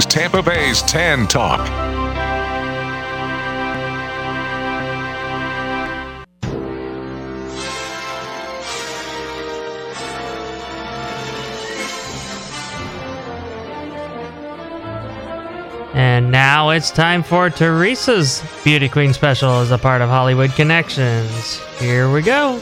Tampa Bay's Tan Talk. And now it's time for Teresa's Beauty Queen special as a part of Hollywood Connections. Here we go.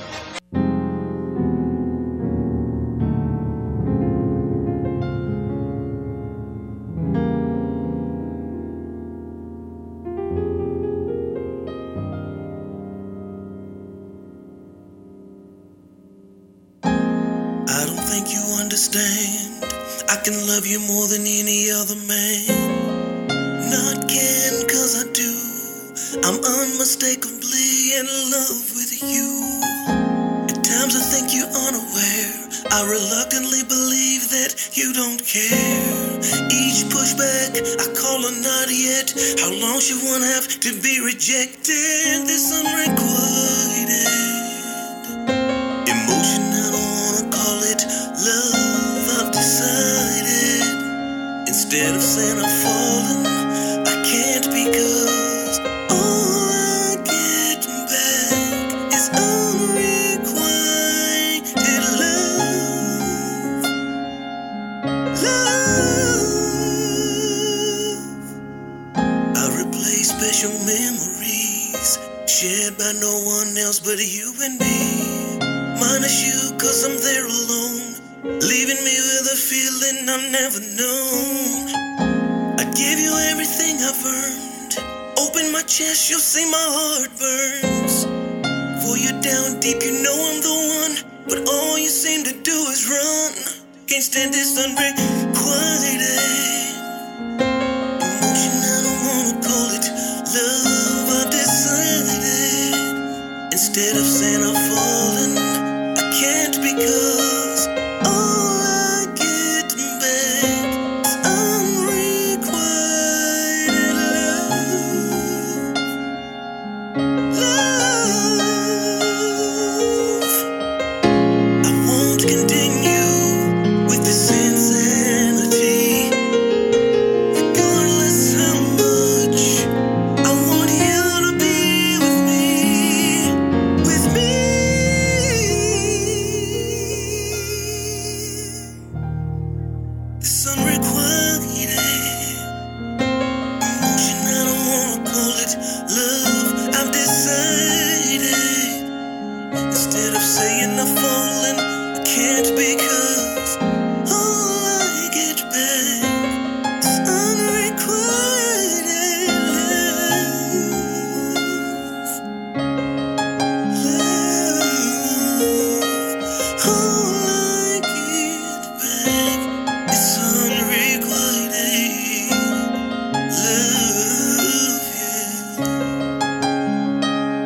I don't think you understand. I can love you more than any other man. Not can, cause I do. I'm unmistakably in love with you. At times I think you're unaware. I reluctantly believe that you don't care. Each pushback, I call a not yet. How long should one have to be rejected? This unrequited emotion, I don't wanna call it love. I've decided, instead of saying I've fallen, I can't, because all I get back is unrequited love. I replay special memories shared by no one else but you and me. Minus you, cause I'm there alone, leaving me with a feeling I've never known. I give you everything I've earned. Open my chest, you'll see my heart burns. For you down deep, you know I'm the one, but all you seem to do is run. Can't stand this unrequited emotion, I don't wanna call it love. I've decided, instead of saying I've fallen, I can't, because all I get back is unrequited love. I won't continue with this insanity, regardless how much I want you to be with me, with me. This unrequited emotion, I don't wanna call it love. I've decided, instead of saying I've fallen, I can't, because all I get back is unrequited love. All I get back is unrequited love, yeah.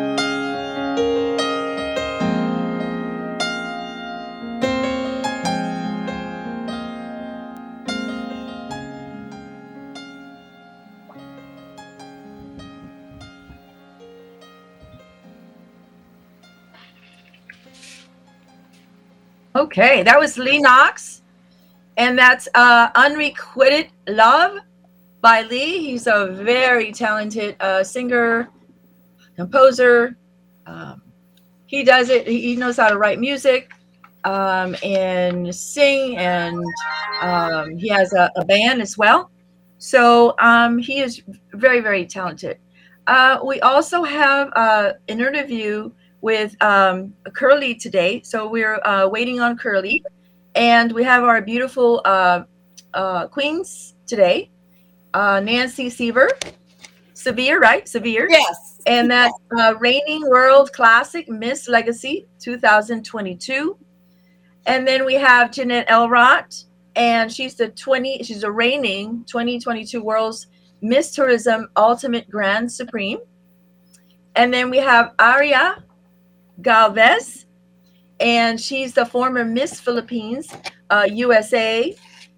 Okay, that was Lee Knox, and that's Unrequited Love by Lee. He's a very talented singer, composer. He does it. He knows how to write music and sing, and he has a band as well. So he is very, very talented. We also have an interview with Curly today. So we're waiting on Curly. And we have our beautiful queens today. Nancy Severe, right? Severe. Yes. And that's Reigning World Classic Miss Legacy 2022. And then we have Jeanette Elrott, and she's a reigning 2022 World's Miss Tourism Ultimate Grand Supreme. And then we have Aria Galvez, and she's the former Miss Philippines USA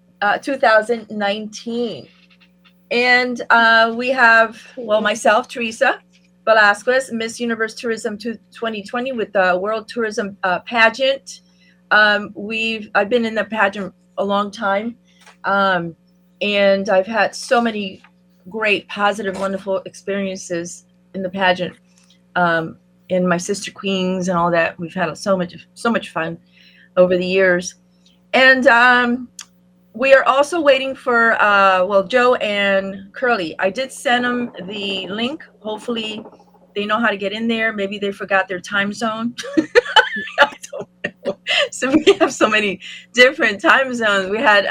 2019. And we have, myself, Teresa Velasquez, Miss Universe Tourism 2020 with the World Tourism Pageant. I've been in the pageant a long time. And I've had so many great, positive, wonderful experiences in the pageant. In my sister queens and all that, we've had so much fun over the years. And we are also waiting for Joe and Curly. I did send them the link. Hopefully they know how to get in there. Maybe they forgot their time zone. I don't know. So we have so many different time zones. We had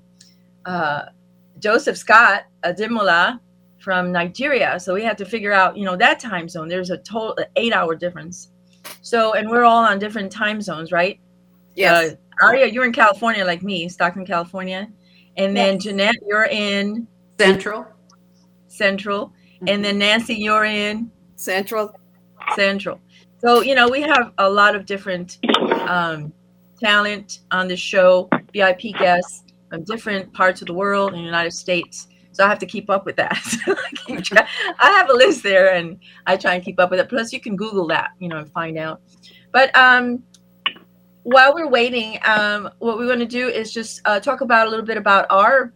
Joseph Scott Ademola from Nigeria. So we had to figure out, that time zone. There's a total 8-hour difference. So, and we're all on different time zones, right? Yes. Aria, you're in California like me, Stockton, California. And then Jeanette, you're in Central. And then Nancy, you're in Central. So, we have a lot of different talent on the show, VIP guests from different parts of the world in the United States. So I have to keep up with that. I have a list there and I try and keep up with it. Plus you can Google that, and find out. But while we're waiting, what we're going to do is just talk about a little bit about our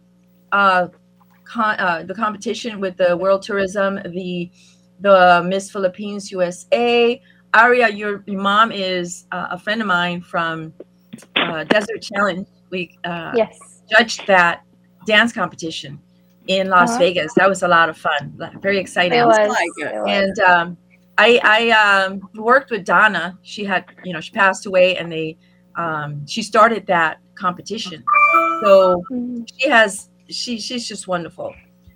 the competition with the World Tourism, the Miss Philippines USA. Aria, your mom is a friend of mine from Desert Challenge. We judged that dance competition in Las Vegas. That was a lot of fun. Very exciting. It was. And I worked with Donna. She had, she passed away, and she started that competition. So she's just wonderful.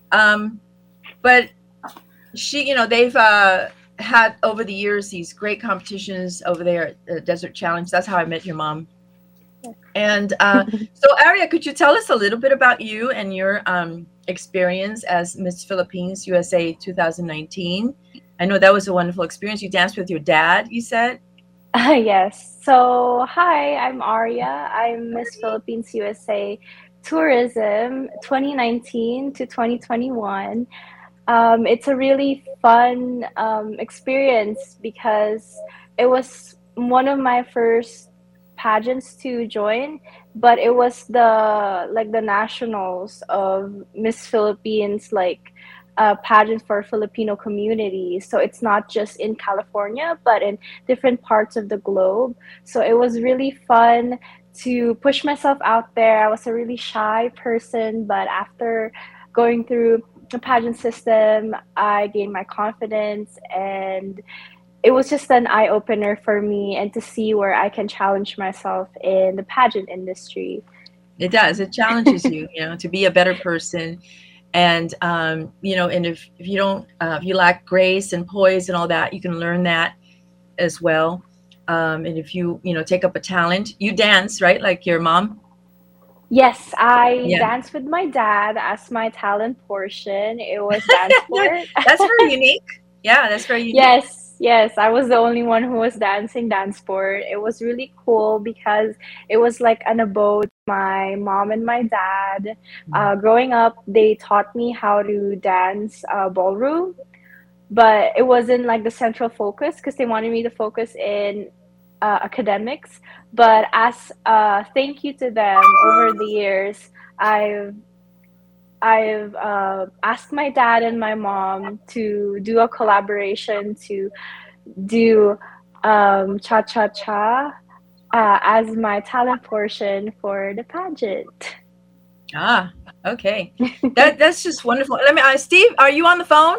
But she, they've had over the years these great competitions over there at the Desert Challenge. That's how I met your mom. And so Aria, could you tell us a little bit about you and your experience as Miss Philippines USA 2019? I know that was a wonderful experience. You danced with your dad, you said? Yes. So, hi, I'm Aria. I'm Miss Philippines USA Tourism 2019 to 2021. It's a really fun experience because it was one of my first pageants to join, but it was the nationals of Miss Philippines, pageant for Filipino community. So it's not just in California, but in different parts of the globe. So it was really fun to push myself out there. I was a really shy person, but after going through the pageant system, I gained my confidence, and it was just an eye-opener for me, and to see where I can challenge myself in the pageant industry. It does. It challenges you, to be a better person. And, and if you don't, if you lack grace and poise and all that, you can learn that as well. And if you, take up a talent, you dance, right? Like your mom? Yes, I danced with my dad as my talent portion. It was dance sport. That's very unique. Yeah, that's very unique. Yes, I was the only one who was dancing dance sport. It was really cool because it was like an abode. My mom and my dad, growing up, they taught me how to dance ballroom, but it wasn't like the central focus because they wanted me to focus in academics. But as thank you to them, over the years, I've asked my dad and my mom to do a collaboration to do cha-cha-cha as my talent portion for the pageant. Ah, okay. That's just wonderful. Let me, Steve, are you on the phone?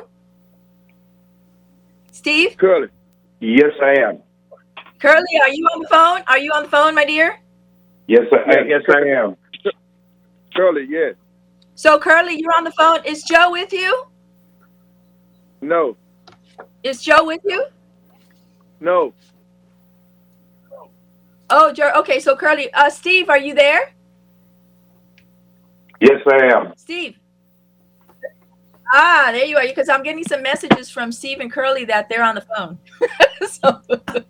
Steve? Curly. Yes, I am. Curly, are you on the phone? Are you on the phone, my dear? Yes, I am. Curly, yes. So, Curly, you're on the phone. Is Joe with you? No. Is Joe with you? No. Oh, Joe. Okay, so Curly, Steve, are you there? Yes, I am. Steve. Ah, there you are. Because I'm getting some messages from Steve and Curly that they're on the phone. So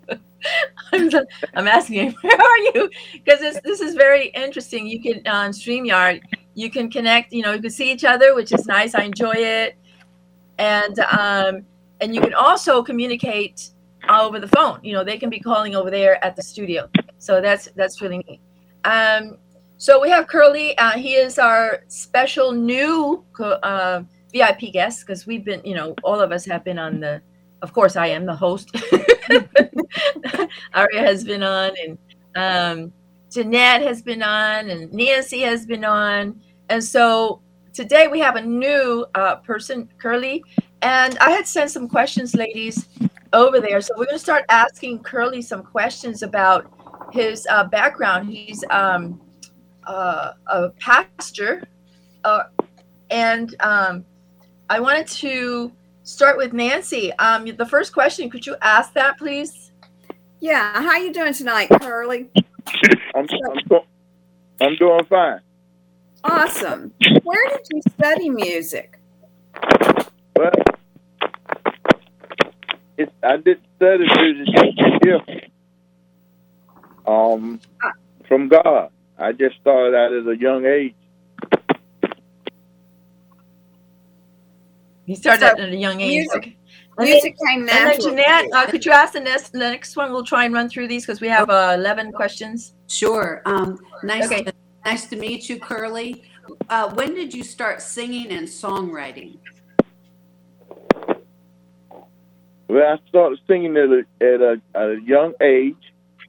I'm asking him, where are you? Because this is very interesting. You can on StreamYard, you can connect. You can see each other, which is nice. I enjoy it, and you can also communicate over the phone. They can be calling over there at the studio. So that's really neat. So we have Curly. He is our special new VIP guest because we've been, all of us have been on the. Of course, I am the host. Aria has been on, and Jeanette has been on, and Nancy has been on, and so today we have a new person, Curly, and I had sent some questions, ladies, over there. So we're going to start asking Curly some questions about his background. He's a pastor, and I wanted to start with Nancy. The first question, could you ask that, please? Yeah. How you doing tonight, Curly? I'm doing fine. Awesome. Where did you study music? Well, I did study music here. From God. I just started out at a young age. You started at a young age. Music came naturally. And then Jeanette, could you ask the next one? We'll try and run through these because we have 11 questions. Sure. Nice to meet you, Curly. When did you start singing and songwriting? Well, I started singing at a young age,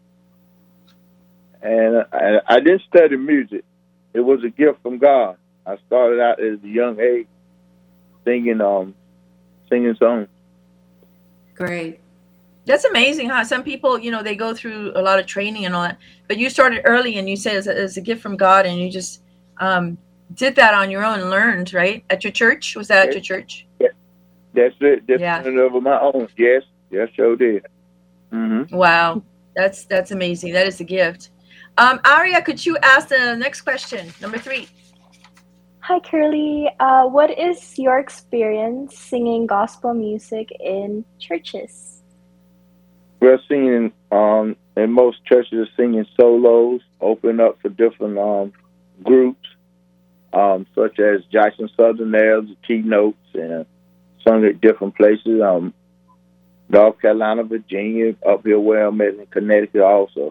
and I didn't study music. It was a gift from God. I started out at a young age singing songs. Great. That's amazing how some people, they go through a lot of training and all that. But you started early, and you said it's a gift from God, and you just did that on your own and learned, right? At your church? Was that at your church? Yeah. That's it. Yeah. Of my own. Yes, sure did. Mm-hmm. Wow. That's amazing. That is a gift. Aria, could you ask the next question, number 3? Hi, Curly. What is your experience singing gospel music in churches? We're singing in most churches, singing solos, open up for different groups, such as Jackson Southern Airs, the Keynotes, and sung at different places. North Carolina, Virginia, up here where I'm at in Connecticut also.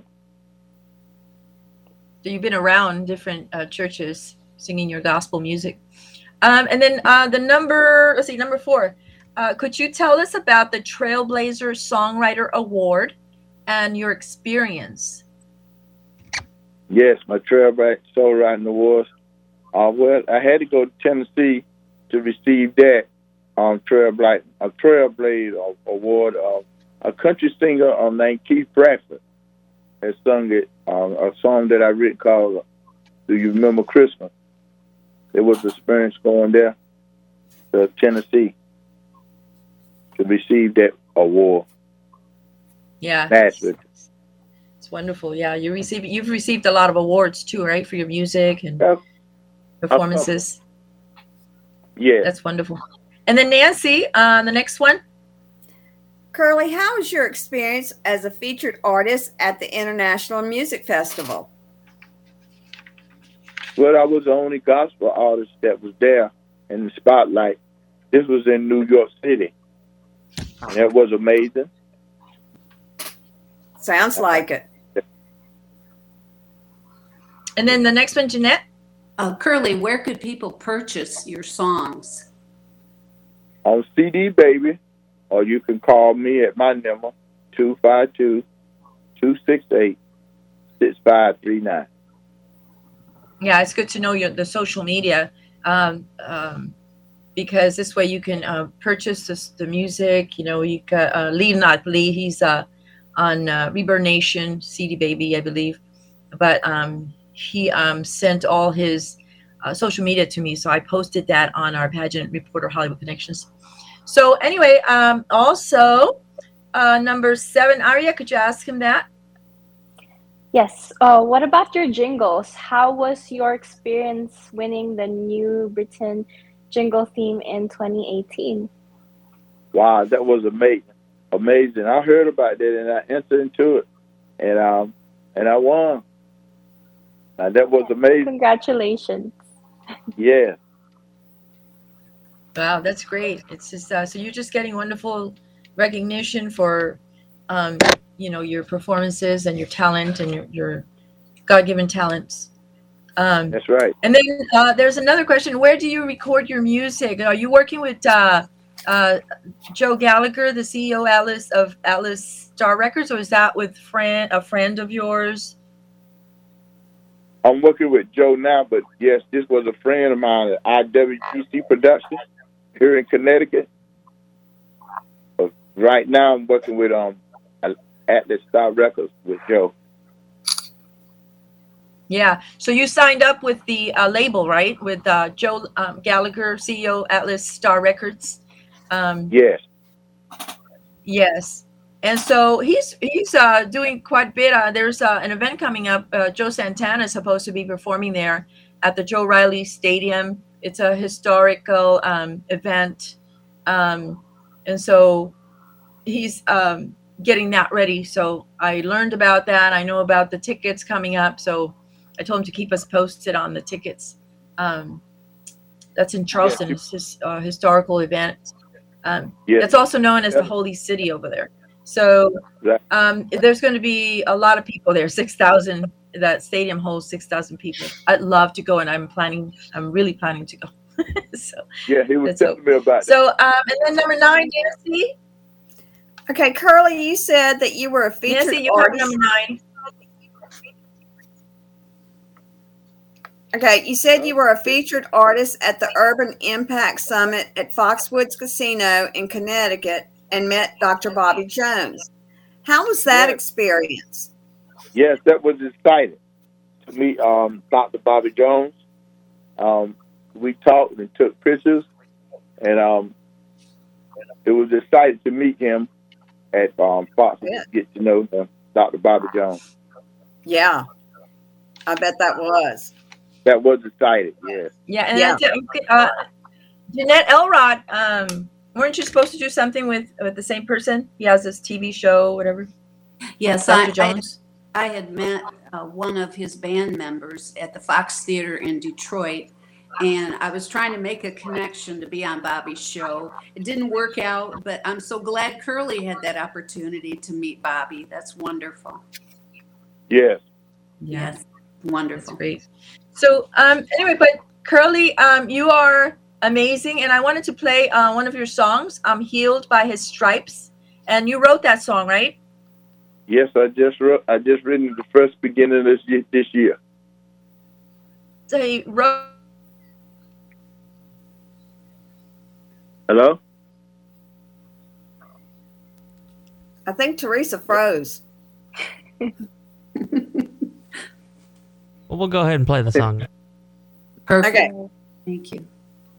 So you've been around different churches singing your gospel music. And then number 4. Could you tell us about the Trailblazer Songwriter Award and your experience? Yes, my Trailblazer Songwriting Award. Well, I had to go to Tennessee to receive that Trailblazer Award. A country singer named Keith Bradford has sung it, a song that I written called "Do You Remember Christmas?" It was an experience going there to Tennessee to receive that award. Yeah, Nashville. It's wonderful. Yeah, you've received a lot of awards too, right, for your music and performances. Yeah, that's wonderful. And then Nancy, the next one. Curly, how was your experience as a featured artist at the International Music Festival? Well, I was the only gospel artist that was there in the spotlight. This was in New York City. And that was amazing. Sounds like it. And then the next one, Jeanette. Curly, where could people purchase your songs? On CD Baby, or you can call me at my number, 252-268-6539. Yeah, it's good to know the social media because this way you can purchase the music. You got Lee, he's on Reverb Nation, CD Baby, I believe. But he sent all his social media to me, so I posted that on our Pageant Reporter Hollywood Connections. So anyway, also number 7, Aria, could you ask him that? Yes. What about your jingles? How was your experience winning the New Britain jingle theme in 2018? Wow, that was amazing. I heard about that and I entered into it, and I won. That was amazing. Congratulations. Yeah. Wow, that's great. It's just so you're just getting wonderful recognition for your performances and your talent and your God-given talents. That's right. And then there's another question. Where do you record your music? Are you working with Joe Gallagher, the CEO of Atlas Star Records, or is that with a friend of yours? I'm working with Joe now, but yes, this was a friend of mine at IWGC Productions here in Connecticut. But right now, I'm working with Atlas Star Records with Joe. Yeah. So you signed up with the label, right? With Joe Gallagher, CEO Atlas Star Records. Yes. Yes. And so he's doing quite a bit. There's an event coming up. Joe Santana is supposed to be performing there at the Joe Riley Stadium. It's a historical event. And so he's getting that ready. So I learned about that. I know about the tickets coming up. So I told him to keep us posted on the tickets. That's in Charleston. It's his historical event. It's also known as the Holy City over there. So there's going to be a lot of people there. 6,000. That stadium holds 6,000 people. I'd love to go, and I'm really planning to go. So yeah, he was telling me about that. So and then number 9, Nancy. Okay, Curly, you said that you were a featured Nancy, you artist. have number 9. Okay, you said you were a featured artist at the Urban Impact Summit at Foxwoods Casino in Connecticut and met Dr. Bobby Jones. How was that experience? Yes, that was exciting to meet Dr. Bobby Jones. We talked and took pictures, and it was exciting to meet him at Foxwoods, get to know him, Dr. Bobby Jones. Yeah, I bet that was. That was exciting, yes. Yeah, and Jeanette Elrod, weren't you supposed to do something with the same person? He has this TV show, whatever. Yes, Dr. Jones. I had met one of his band members at the Fox Theater in Detroit, and I was trying to make a connection to be on Bobby's show. It didn't work out, but I'm so glad Curly had that opportunity to meet Bobby. That's wonderful. Yes. Yes, wonderful. That's great. So anyway, but Curly, you are amazing, and I wanted to play one of your songs, "I'm Healed by His Stripes," and you wrote that song, right? Yes, I just written the first beginning of this year. So you wrote. Hello? I think Teresa froze. Well, we'll go ahead and play the song. Perfect. Okay. Thank you.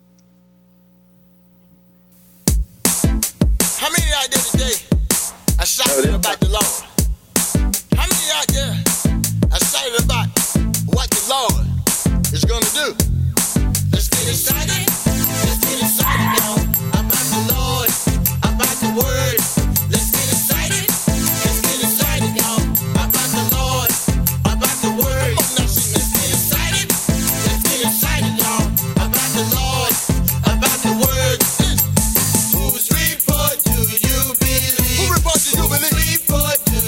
How many out there today are excited about the Lord? How many out there are excited about what the Lord is going to do? Let's get excited. Let's get excited, y'all, about the Lord, about the Word. Let's get excited. Let's get excited, y'all, about the Lord, about the Word. Oh, now sing, let's get excited. Let's get excited, y'all, about the Lord, about the Word. Whose report do you believe? Who report do you believe? Whose report do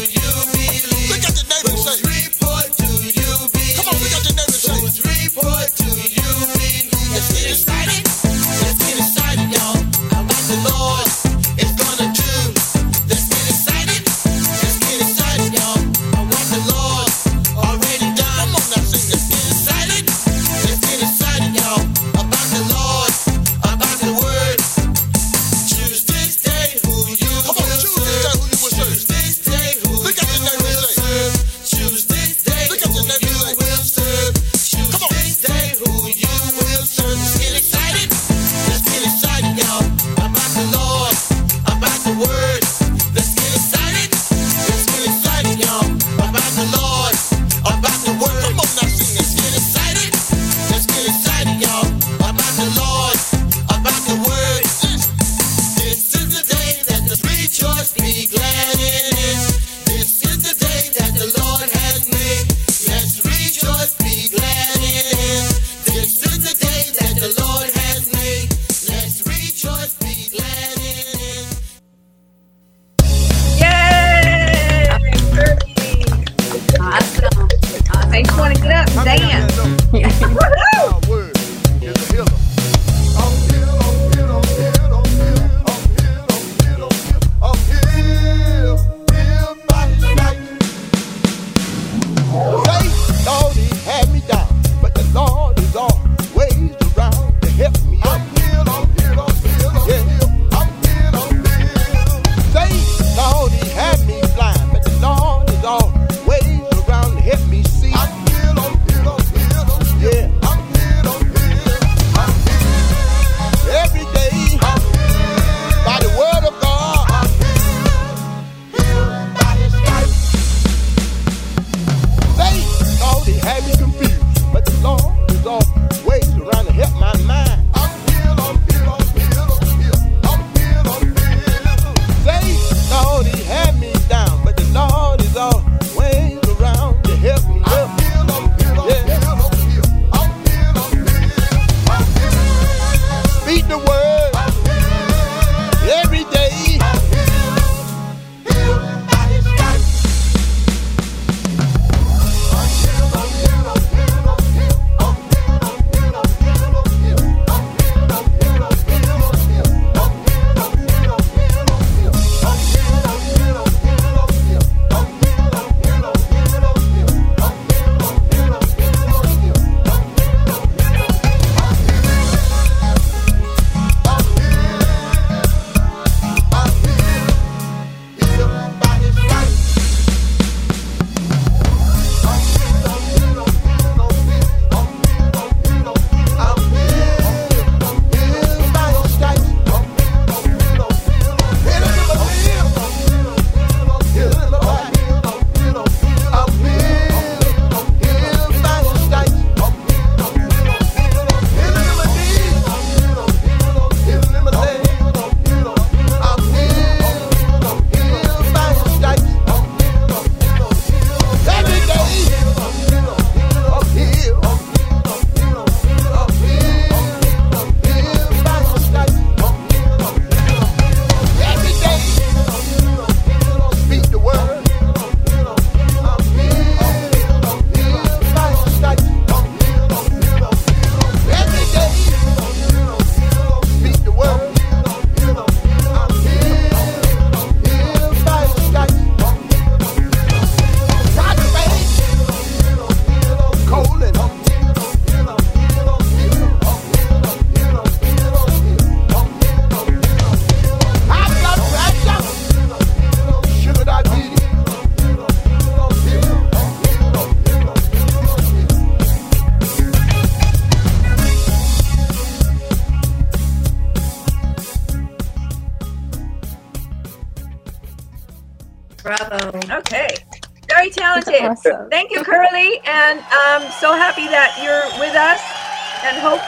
Bravo. Okay. Very talented. Awesome. Thank you, Curly. And I'm so happy that you're with us and hope.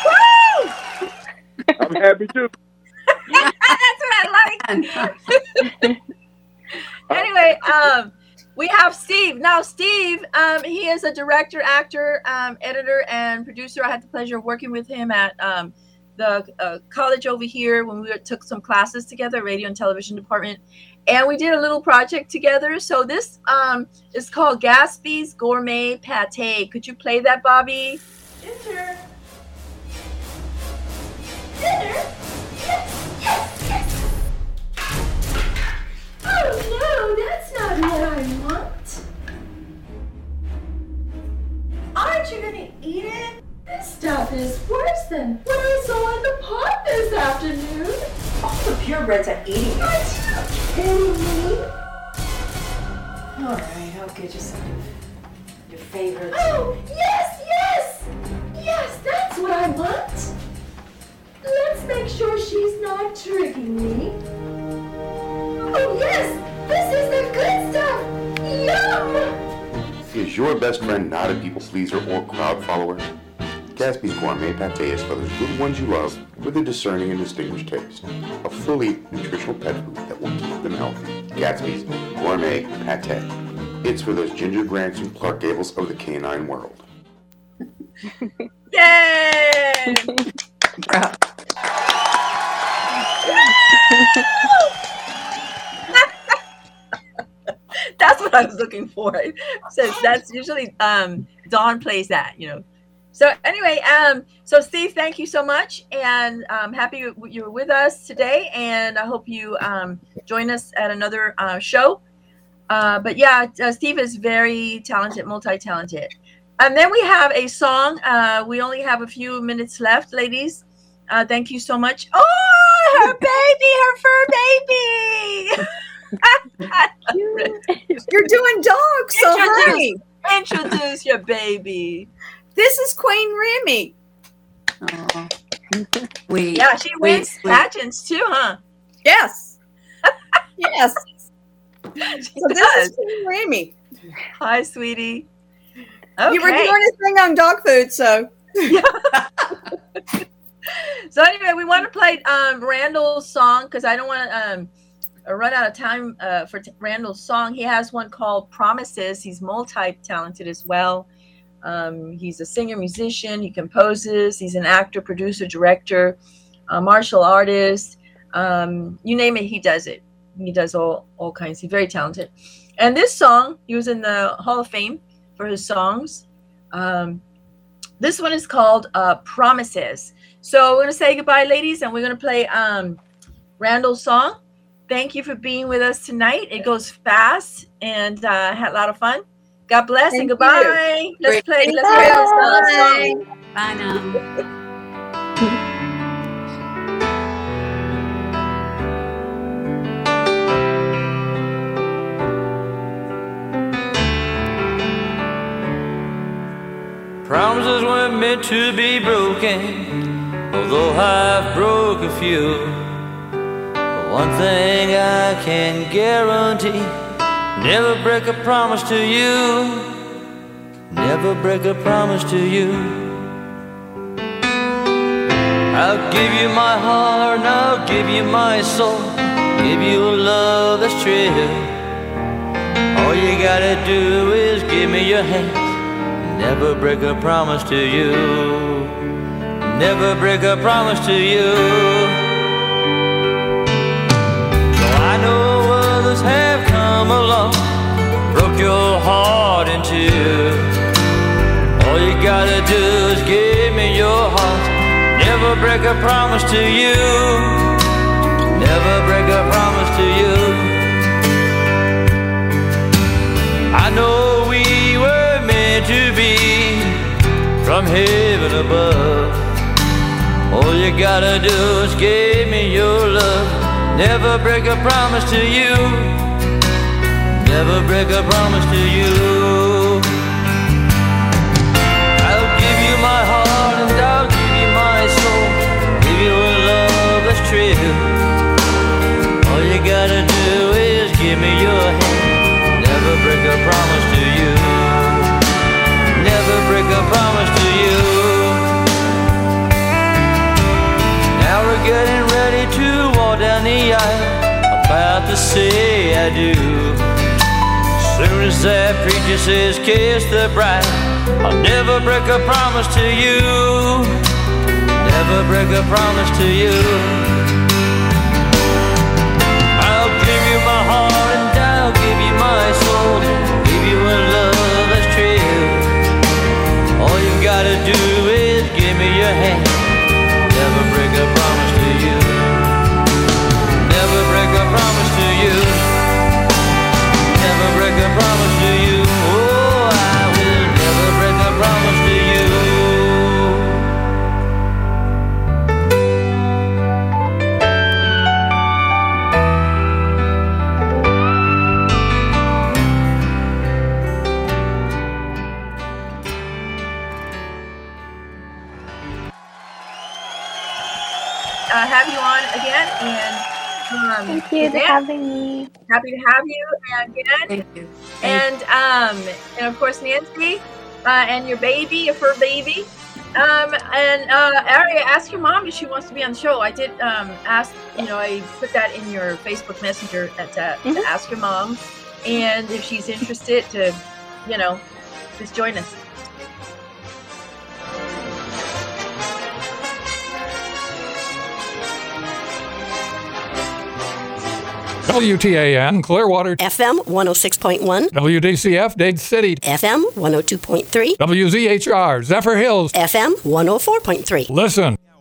Woo! I'm happy too. That's what I like. Anyway, we have Steve. Now, Steve, he is a director, actor, editor, and producer. I had the pleasure of working with him at the college over here when we took some classes together, radio and television department. And we did a little project together. So this is called Gatsby's Gourmet Pate. Could you play that, Bobby? Ginger. Dinner? Yes. Oh, no, that's not what I want. Aren't you going to eat it? This stuff is worse than what I saw in the pot this afternoon. All the purebreds are eating it. Are you kidding me? All right, I'll get you some of your favorites. Oh, yes! Yes, that's what I want. Let's make sure she's not tricking me. Oh, yes! This is the good stuff! Yum! Is your best friend not a people pleaser or crowd follower? Gatsby's Gourmet Pate is for those good ones you love with a discerning and distinguished taste. A fully nutritional pet food that will keep them healthy. Gatsby's Gourmet Pate. It's for those Ginger Grants and Clark Gables of the canine world. Yay! Bravo. That's what I was looking for. So that's usually Dawn plays that, you know. So anyway, so Steve, thank you so much, and I'm happy you're with us today, and I hope you join us at another show. But yeah, Steve is very talented, multi-talented. And then we have a song. We only have a few minutes left, ladies. Thank you so much. Oh, her baby, her fur baby. You're doing dogs, so hurry. Introduce your baby. This is Queen Remy. Oh. Yeah, she wins pageants too, huh? Yes. Yes. She So does. this is Queen Remy. Hi, sweetie. Okay. You were doing a thing on dog food, so. So anyway, we want to play Randall's song because I don't want to run out of time for Randall's song. He has one called Promises. He's multi-talented as well. He's a singer, musician. He composes. He's an actor, producer, director, martial artist. You name it, he does it. He does all kinds. He's very talented. And this song, he was in the Hall of Fame for his songs. This one is called Promises. So we're going to say goodbye, ladies, and we're going to play Randall's song. Thank you for being with us tonight. It goes fast, and had a lot of fun. God bless and goodbye. Let's play Randall's song. Bye now. Promises weren't meant to be broken, although I've broke a few. But one thing I can guarantee, never break a promise to you. Never break a promise to you. I'll give you my heart and I'll give you my soul, give you a love that's true. All you gotta do is give me your hand. Never break a promise to you. Never break a promise to you. So I know others have come along, broke your heart in two. All you gotta do is give me your heart. Never break a promise to you. Never break a promise to you. I know we were meant to be from heaven above. All you gotta do is give me your love. Never break a promise to you. Never break a promise to you. I'll give you my heart and I'll give you my soul, give you a love that's true. All you gotta do is give me your hand. down the aisle, about to say I do. Soon as that preacher says kiss the bride, I'll never break a promise to you. Never break a promise to you. I'll give you my heart and I'll give you my soul, give you a love that's true. All you gotta do is give me your hand. Never break a promise to you. Never break a promise to you. Never break a promise to you. Oh, I will never break a promise to you. Have you on again, and Thank you for having me. happy to have you again. Thank you. And of course Nancy, and your baby, your fur baby. And Aria, ask your mom if she wants to be on the show. I did ask, I put that in your Facebook Messenger to ask your mom, and if she's interested to, just join us. WTAN, Clearwater. FM 106.1. WDCF, Dade City. FM 102.3. WZHR, Zephyr Hills. FM 104.3. Listen.